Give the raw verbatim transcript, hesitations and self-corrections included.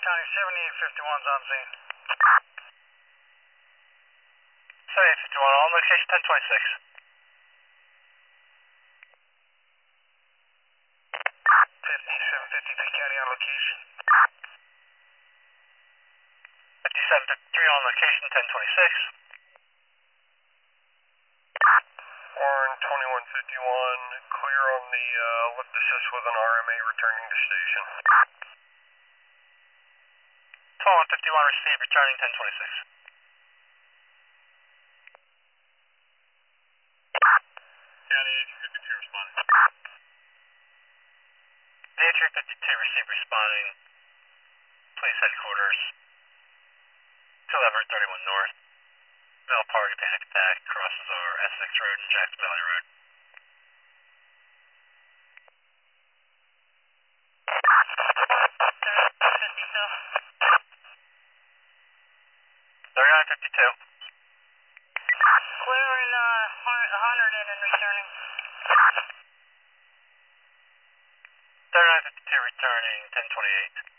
County, seventy-eight fifty-one's on scene. seventy-eight fifty-one, on location ten twenty-six. fifty-seven fifty-three County on location. fifty-seven fifty-three on location ten twenty-six. Warren twenty-one fifty-one, clear on the uh, lift assist with an R M A returning to station. twenty-one fifty-one received, returning ten twenty-six. County eighteen fifty-two responding. eighteen fifty-two received, responding. Police headquarters. two eleven thirty-one North. Male Park panic attack crosses our Essex Road and Jackson Valley Road. thirty-nine fifty-two. Clearing uh, one hundred in and returning. thirty-nine fifty-two returning ten twenty-eight.